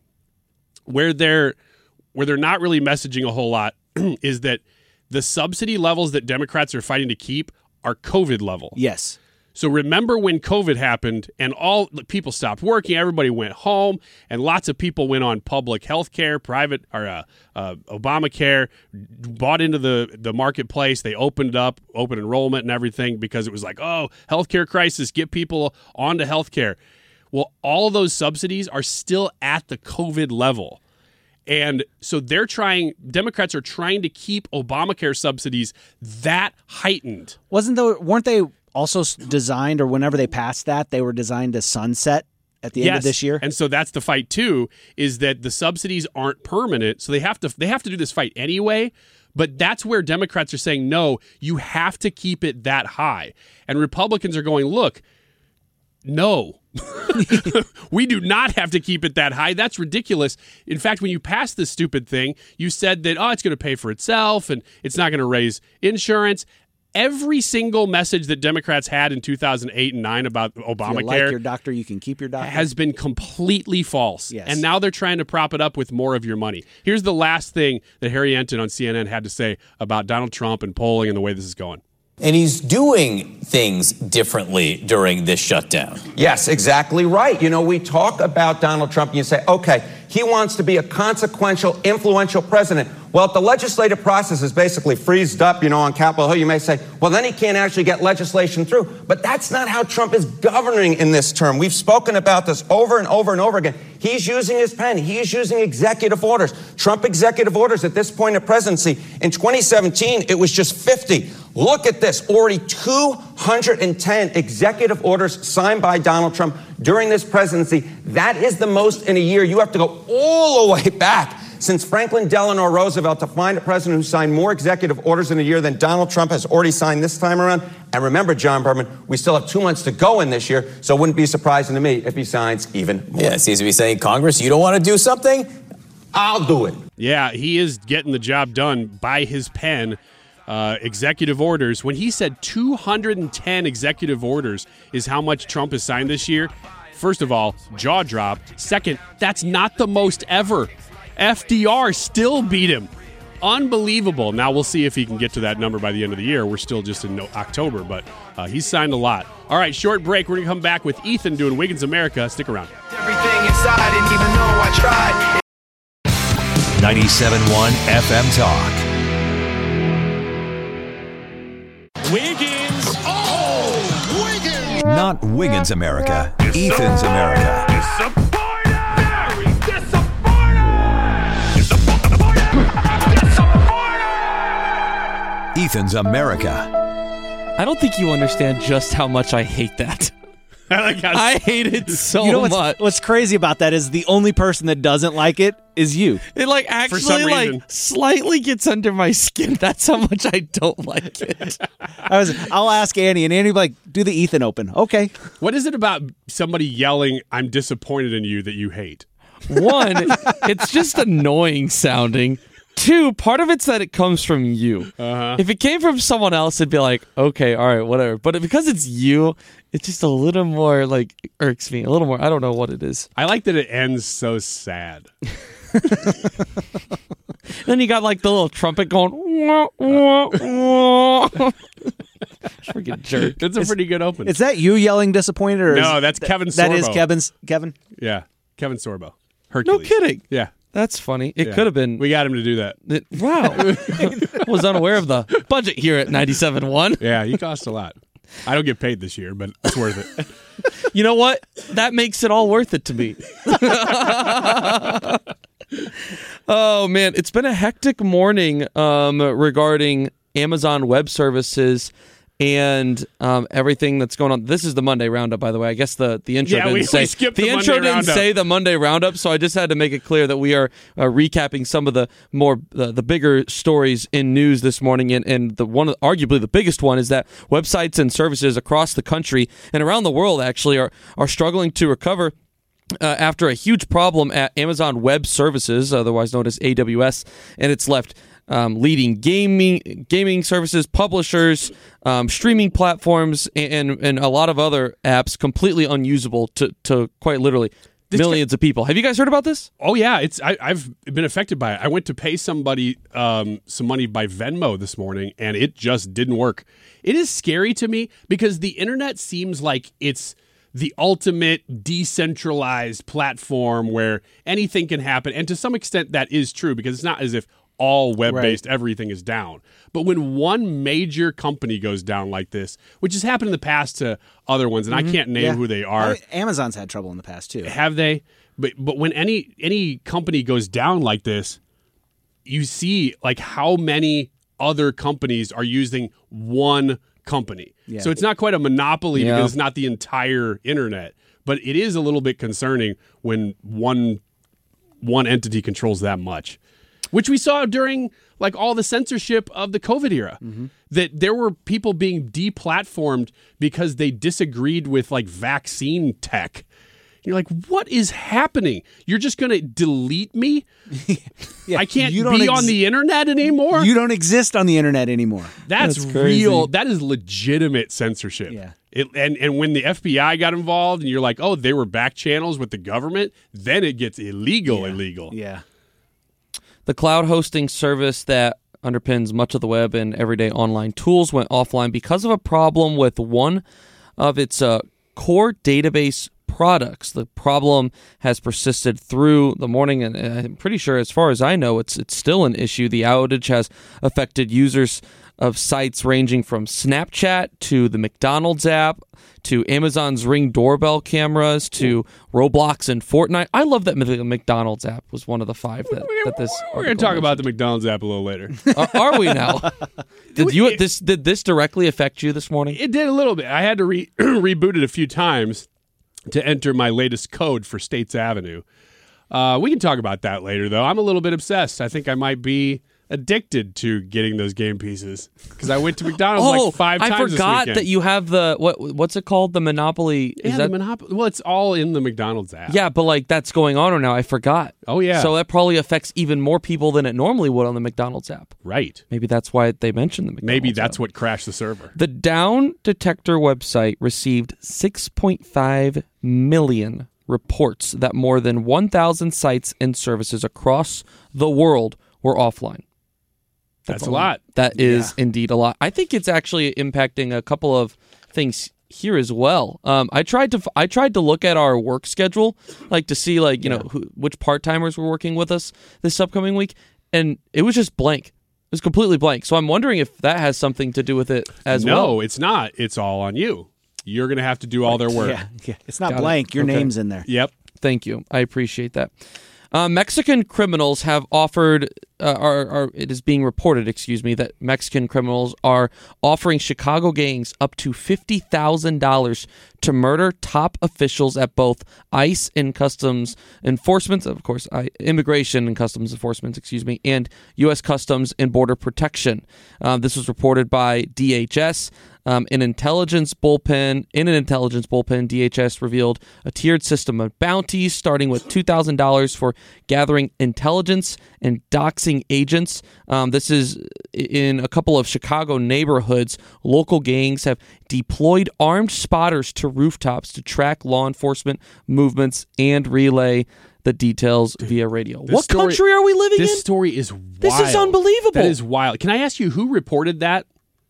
Where they're, where they're not really messaging a whole lot is that the subsidy levels that Democrats are fighting to keep are COVID level. Yes. So remember when COVID happened and all people stopped working, everybody went home, and lots of people went on public health care, private or uh, uh, Obamacare, bought into the, the marketplace. They opened up, open enrollment and everything because it was like, oh, healthcare crisis, get people onto healthcare. Well, all those subsidies are still at the COVID level. And so they're trying, Democrats are trying to keep Obamacare subsidies that heightened. Wasn't there, weren't they also designed, or whenever they passed that, they were designed to sunset at the yes. end of this year? And so that's the fight too, is that the subsidies aren't permanent. So they have to they have to do this fight anyway. But that's where Democrats are saying, no, you have to keep it that high. And Republicans are going, look, no. We do not have to keep it that high. That's ridiculous. In fact, when you passed this stupid thing, you said that, oh, it's going to pay for itself and it's not going to raise insurance. every single message that Democrats had in two thousand eight and nine about Obamacare, if you like your doctor, you can keep your doctor, has been completely false. Yes. And now they're trying to prop it up with more of your money. Here's the last thing that Harry Enton on C N N had to say about Donald Trump and polling and the way this is going. And he's doing things differently during this shutdown. Yes, exactly right. You know, we talk about Donald Trump and you say, okay, he wants to be a consequential, influential president. Well, if the legislative process is basically freezed up, you know, on Capitol Hill, you may say, well, then he can't actually get legislation through. But that's not how Trump is governing in this term. We've spoken about this over and over and over again. He's using his pen. He's using executive orders. Trump executive orders at this point of presidency. In twenty seventeen, it was just fifty. Look at this. Already two hundred ten executive orders signed by Donald Trump during this presidency. That is the most in a year. You have to go all the way back since Franklin Delano Roosevelt to find a president who signed more executive orders in a year than Donald Trump has already signed this time around. And remember, John Berman, we still have two months to go in this year, so it wouldn't be surprising to me if he signs even more. Yeah, it seems to be saying, Congress, you don't want to do something? I'll do it. Yeah, he is getting the job done by his pen. Uh, executive orders. When he said two hundred ten executive orders is how much Trump has signed this year, first of all, jaw drop. Second, that's not the most ever. F D R still beat him. Unbelievable. Now we'll see if he can get to that number by the end of the year. We're still just in October, but uh, he's signed a lot. All right, short break. We're going to come back with Ethan doing Wiggins America. Stick around. Everything inside, and even though I tried. ninety-seven point one F M Talk. Wiggins. Oh, Wiggins. Not Wiggins America. Ethan's America. Ethan's America. I don't think you understand just how much I hate that. I, like how I hate it so you know what's, much. What's crazy about that is the only person that doesn't like it is you. It like actually like slightly gets under my skin. That's how much I don't like it. I was. I'll ask Annie, and Annie will be like, "Do the Ethan Open." Okay. What is it about somebody yelling, "I'm disappointed in you," that you hate? One, it's just annoying sounding. Two, part of it's that it comes from you. Uh-huh. If it came from someone else, it'd be like, okay, all right, whatever. But because it's you, it's just a little more, like, irks me. A little more. I don't know what it is. I like that it ends so sad. Then you got, like, the little trumpet going, wah, wah, wah. Freaking jerk. It's a pretty good open. Is that you yelling disappointed? Or no, is that's Kevin Sorbo. That is Kevin's, Kevin? Yeah, Kevin Sorbo. Hercules. No kidding. Yeah. That's funny. It Yeah. could have been. We got him to do that. It, wow. I was unaware of the budget here at ninety-seven point one. Yeah, he cost a lot. I don't get paid this year, but it's worth it. You know what? That makes it all worth it to me. Oh, man. It's been a hectic morning um, regarding Amazon Web Services and um, everything that's going on. This is the Monday Roundup, by the way. I guess the, the intro yeah, didn't we, say we skipped the, the intro Monday didn't Roundup. say the Monday Roundup, so I just had to make it clear that we are uh, recapping some of the more uh, the bigger stories in news this morning. And, and the one, arguably the biggest one, is that websites and services across the country and around the world actually are are struggling to recover. Uh, after a huge problem at Amazon Web Services, otherwise known as A W S, and it's left um, leading gaming gaming services, publishers, um, streaming platforms, and and a lot of other apps completely unusable to, to quite literally This millions of people. Have you guys heard about this? Oh yeah, it's I, I've been affected by it. I went to pay somebody um, some money by Venmo this morning, and it just didn't work. It is scary to me because the internet seems like it's the ultimate decentralized platform where anything can happen. And to some extent that is true because it's not as if all web-based right. everything is down. But when one major company goes down like this, which has happened in the past to other ones, and mm-hmm. I can't name yeah. who they are. I, Amazon's had trouble in the past too. Have they? But but when any any company goes down like this, you see like how many other companies are using one company. Yeah. So it's not quite a monopoly yeah. because it's not the entire internet, but it is a little bit concerning when one one entity controls that much, which we saw during like all the censorship of the COVID era, mm-hmm. that there were people being deplatformed because they disagreed with like vaccine tech. You're like, what is happening? You're just going to delete me? Yeah, I can't you be don't ex- on the internet anymore? You don't exist on the internet anymore. That's, That's crazy. real. That is legitimate censorship. Yeah. It, and, and when the F B I got involved and you're like, oh, they were back channels with the government, then it gets illegal, yeah. illegal. Yeah. The cloud hosting service that underpins much of the web and everyday online tools went offline because of a problem with one of its uh, core database products. The problem has persisted through the morning, and I'm pretty sure, as far as I know, it's it's still an issue. The outage has affected users of sites ranging from Snapchat to the McDonald's app to Amazon's Ring doorbell cameras to Roblox and Fortnite. I love that the McDonald's app was one of the five that, that this. We're going to talk about the McDonald's app a little later. Are, are we now? Did you this did this directly affect you this morning? It did a little bit. I had to re- reboot it a few times to enter my latest code for States Avenue. Uh, we can talk about that later, though. I'm a little bit obsessed. I think I might be addicted to getting those game pieces because I went to McDonald's oh, like five times I forgot this that you have the what what's it called, the Monopoly? Yeah, Is that the Monopoly. Well, it's all in the McDonald's app. yeah? But like that's going on right now. I forgot. Oh yeah. So that probably affects even more people than it normally would on the McDonald's app. Right. Maybe that's why they mentioned the McDonald's Maybe that's app. what crashed the server. The Down Detector website received six point five million reports that more than one thousand sites and services across the world were offline. That's, That's a lot. That is yeah. indeed a lot. I think it's actually impacting a couple of things here as well. Um, I tried to I tried to look at our work schedule, like to see like you yeah. know who, which part timers were working with us this upcoming week, and it was just blank. It was completely blank. So I'm wondering if that has something to do with it as no, well. No, it's not. It's all on you. You're going to have to do all their work. Yeah, yeah. It's not Got blank. it. Your Okay. name's in there. Yep. Thank you. I appreciate that. Uh, Mexican criminals have offered, uh, are, are, it is being reported, excuse me, that Mexican criminals are offering Chicago gangs up to fifty thousand dollars to murder top officials at both ICE and Customs Enforcement, of course, I, Immigration and Customs Enforcement, excuse me, and U S Customs and Border Protection. Uh, this was reported by D H S. Um, an intelligence bullpen, in an intelligence bullpen, D H S revealed a tiered system of bounties starting with two thousand dollars for gathering intelligence and doxing agents. Um, this is in a couple of Chicago neighborhoods. Local gangs have deployed armed spotters to rooftops to track law enforcement movements and relay the details via radio. This What story- country are we living This in? story is wild. This is unbelievable. That is wild. Can I ask you who reported that?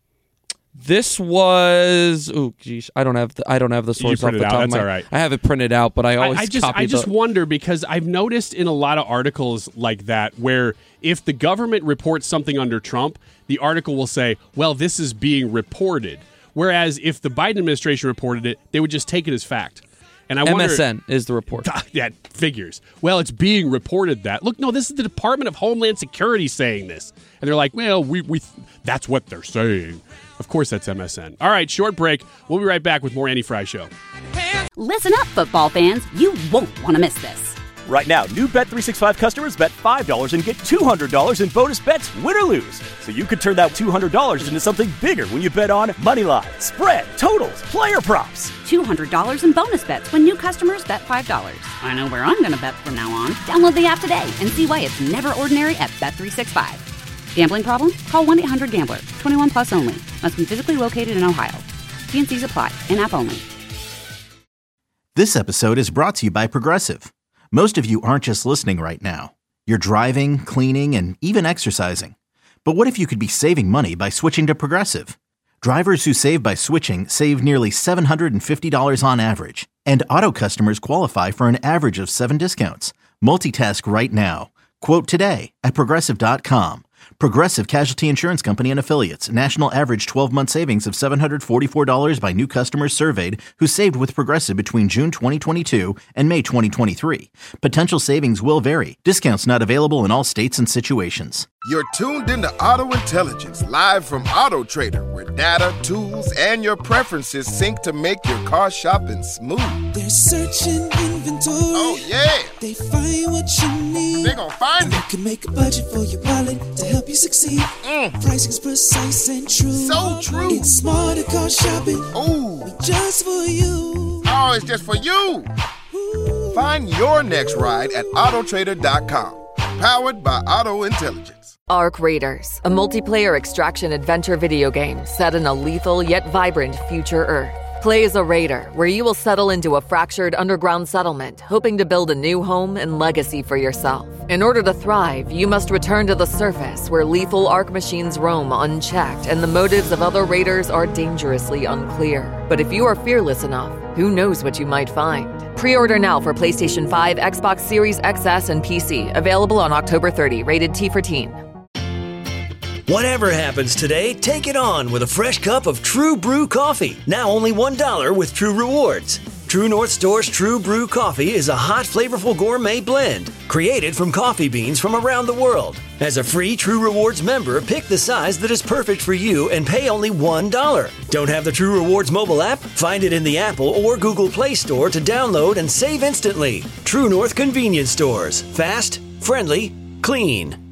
This was oh geez, I don't have the, I don't have the source off the printed it top out. of That's my. all right. I have it printed out, but I always I, I just copy I just the, wonder because I've noticed in a lot of articles like that where if the government reports something under Trump, the article will say, "Well, this is being reported." Whereas if the Biden administration reported it, they would just take it as fact. And I M S N wonder, is the report. That figures. Well, it's being reported that. Look, no, this is the Department of Homeland Security saying this. And they're like, well, we we that's what they're saying. Of course, that's M S N. All right, short break. We'll be right back with more Andy Fry Show. Listen up, football fans. You won't want to miss this. Right now, new Bet three sixty-five customers bet five dollars and get two hundred dollars in bonus bets, win or lose. So you could turn that two hundred dollars into something bigger when you bet on money line, spread, totals, player props. two hundred dollars in bonus bets when new customers bet five dollars. I know where I'm going to bet from now on. Download the app today and see why it's never ordinary at Bet three sixty-five. Gambling problem? Call one eight hundred gambler. twenty-one plus only. Must be physically located in Ohio. T and C's apply. In-app only. This episode is brought to you by Progressive. Most of you aren't just listening right now. You're driving, cleaning, and even exercising. But what if you could be saving money by switching to Progressive? Drivers who save by switching save nearly seven hundred fifty dollars on average. And auto customers qualify for an average of seven discounts. Multitask right now. Quote today at Progressive dot com. Progressive Casualty Insurance Company and Affiliates. National average twelve-month savings of seven hundred forty-four dollars by new customers surveyed who saved with Progressive between June twenty twenty-two and May twenty twenty-three. Potential savings will vary. Discounts not available in all states and situations. You're tuned into Auto Intelligence, live from Auto Trader, where data, tools, and your preferences sync to make your car shopping smooth. They're searching inventory. Oh, yeah. They find what you need. They gon' find and it. You can make a budget for your wallet to help you succeed. Mm. Pricing's precise and true. So true. It's smarter car shopping. Ooh. Just for you. Oh, it's just for you. Ooh. Find your next ride at auto trader dot com. Powered by Auto Intelligence. Arc Raiders, a multiplayer extraction adventure video game set in a lethal yet vibrant future Earth. Play as a raider, where you will settle into a fractured underground settlement, hoping to build a new home and legacy for yourself. In order to thrive, you must return to the surface, where lethal Arc machines roam unchecked, and the motives of other raiders are dangerously unclear. But if you are fearless enough, who knows what you might find? Pre-order now for PlayStation five, Xbox Series X S, and P C. Available on October thirtieth. Rated T for teen. Whatever happens today, take it on with a fresh cup of True Brew coffee. Now only one dollar with True Rewards. True North Store's True Brew coffee is a hot, flavorful gourmet blend created from coffee beans from around the world. As a free True Rewards member, pick the size that is perfect for you and pay only one dollar. Don't have the True Rewards mobile app? Find it in the Apple or Google Play Store to download and save instantly. True North Convenience Stores. Fast, friendly, clean.